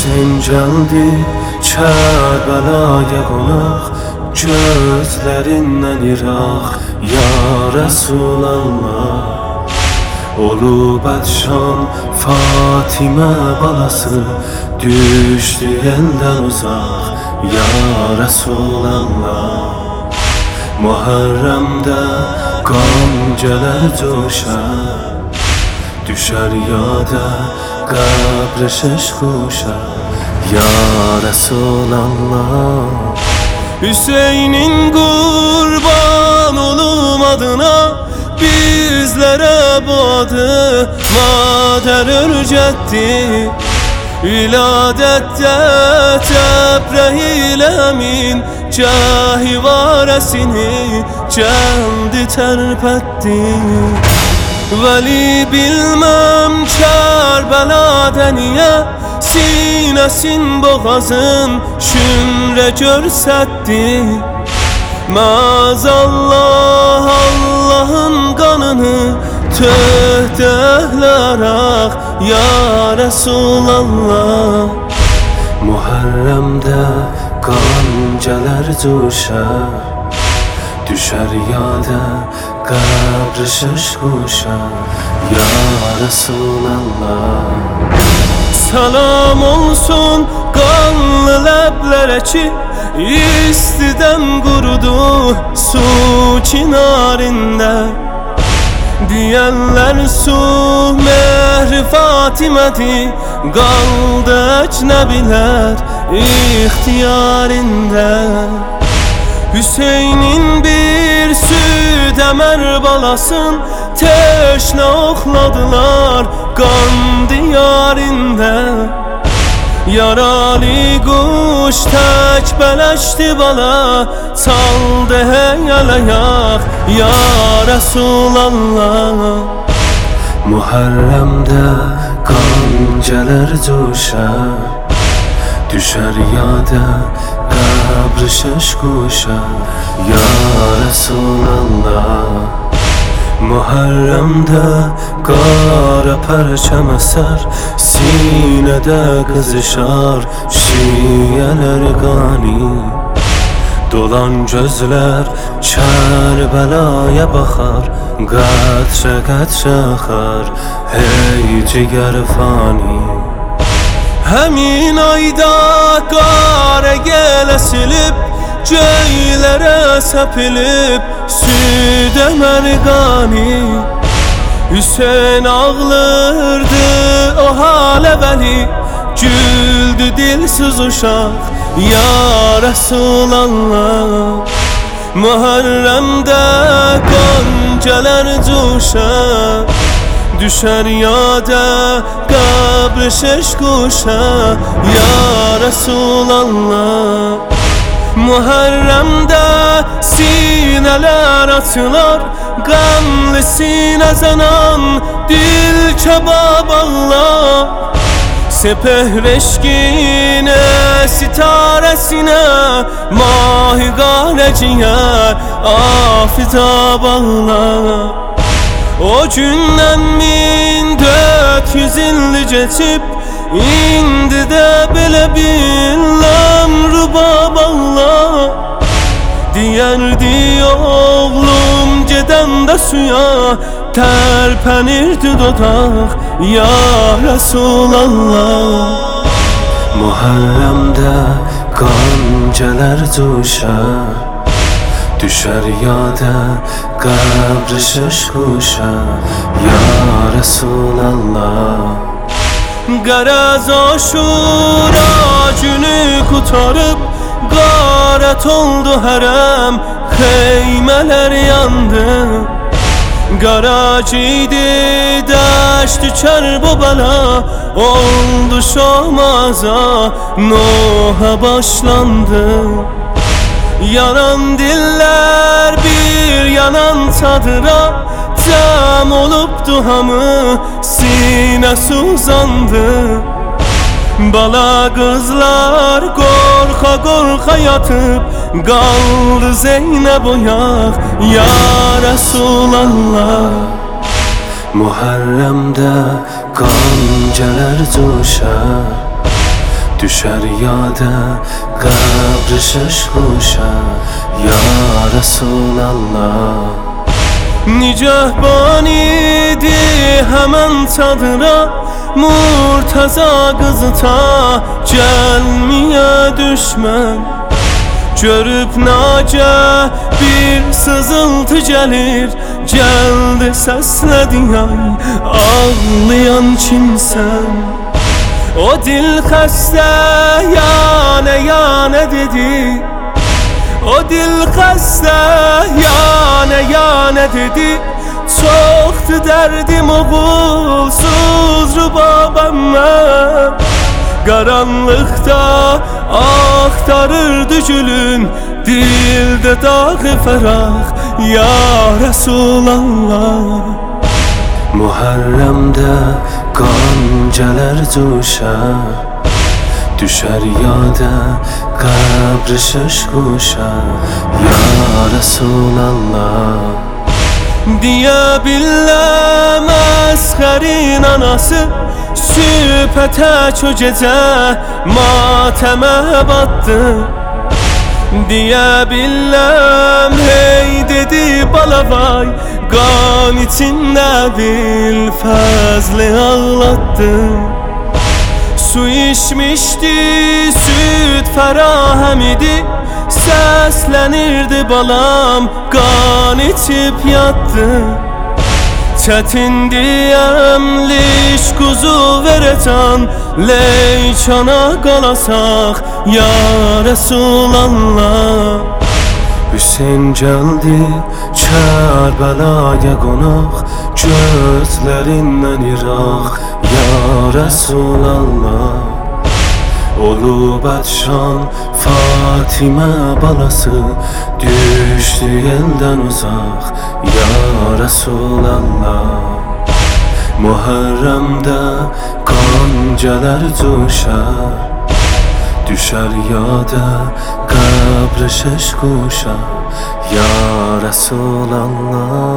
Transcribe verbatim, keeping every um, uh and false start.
Hüseyin geldi Kərbəlaya qonaq, gözlərindən iraq ya Rasulallah. Olub ədşan Fatimə balası, düşdü eldən uzaq ya Rasulallah. Muharremdə qan gələr coşar, düşər yada qəbr şəşxuşa ya Rasulallah. Hüseyin'in kurban olum adına bizlere bu adı mader örcetti. Viladette Cebrail emin cahivaresini celdi terpetti. Veli bilmem Kerbela'da niye sinesin boğazın şümre görsetti. Maazallah Allah'ın kanını töhdehlerak ya Resulallah. Muharremdə qan gələr coşar, düşər yada qəbr şəşxuşa ya Resulallah. Salam olsun qanlı ləblərə ki istidən qurudu su kinarində. Diyenler su mehri Fatime'di, qaldı ecnebiler ihtiyarında. Hüseyin'in bir süt emer balasın teşne oxladılar qan diyarında. Yaralı kuş tək bələşdi bala, çaldı heyələyak ya Resulallah. Muharremdə qan gələr coşar, düşər yada qəbr şəşxuşa ya Resulallah. Muharremdə qara pərçəm əsər, sinədə qızışar şiyələr qani. Dolan gözlər Kərbəlaya baxar, qətrə qətrə axar hey cigər fani. Həmin ayda qara gələ silib, göylərə səpilib süd əmərqani. Hüseyin ağlardı o halə vəli, güldü dilsiz uşaq ya Resulallah. Muharremdə qan gələr coşa, düşər yada qəbr şəşxuşa ya Resulallah. Muharremdə sinələr açılar, qanlı sinə zanan dil kebab ağlar. Sepehreşkine sitaresine mahi gareciyer afita bağlar. O gündən min dört yüz illi geçip indi de belə biləm rübab ağlar. Diyerdi oğlum gedəndə suya, tərpənirdi dodaq ya Resulallah. Muharremdə qan gələr coşar, düşər yada qəbr şəşxuşa ya Resulallah. Qərəz Aşura günü qutarıb qarət oldu hərəm, xeymələr yandı. Qarac idi dəştü Kərbəla, oldu Şamaza Nuh'a başlandı. Yanan diller bir yanan çadıra cəm olubdu hamı, sinəsi uzandı. Bala qızlar qorxa qorxa yatıb, qaldı Zeynəb oyaq ya Resulallah. Muharremdə qan gələr coşar, düşer yada kabr şaş kuşa ya Resulallah. Nigahban idi hemen çadıra, Murtaza kızı ta gelmeye düşmen. Görüp nace bir sızıltı gelir, geldi səslədi ay, ağlayan kimsən? O dil xəstə yanə yanə dedi, o dil xəstə yanə yanə dedi. Çoxdu dərdim oğulsuz rubabam mən, qaranlıqda axtarırdı gülün, dildə dağı fərah ya Resulallah. Muharrem'de goncalar cuşa, düşer yada kabr şaş kuşa ya Resulallah. Diye billah məskərin anası, sübhətə ço gecə matəmə batdı. Diye billah hey dedi balavay, qan içində dil fəzli ağlattı. Su içmişdi, süt fərahəm idi, səslənirdi balam, qan içib yatdı. Çətindir əmliş quzu verəcən, leykana qalasaq ya Resulallah. Hüseyin geldi Kərbəlaya qonaq, gözlərindən İraq ya Resulallah. Olub ədşan Fatimə balası, düşdü eldən uzaq ya Resulallah. Muharrem'de goncalar cuşar, düşer yada kabr şaş kuşa ya Resulallah.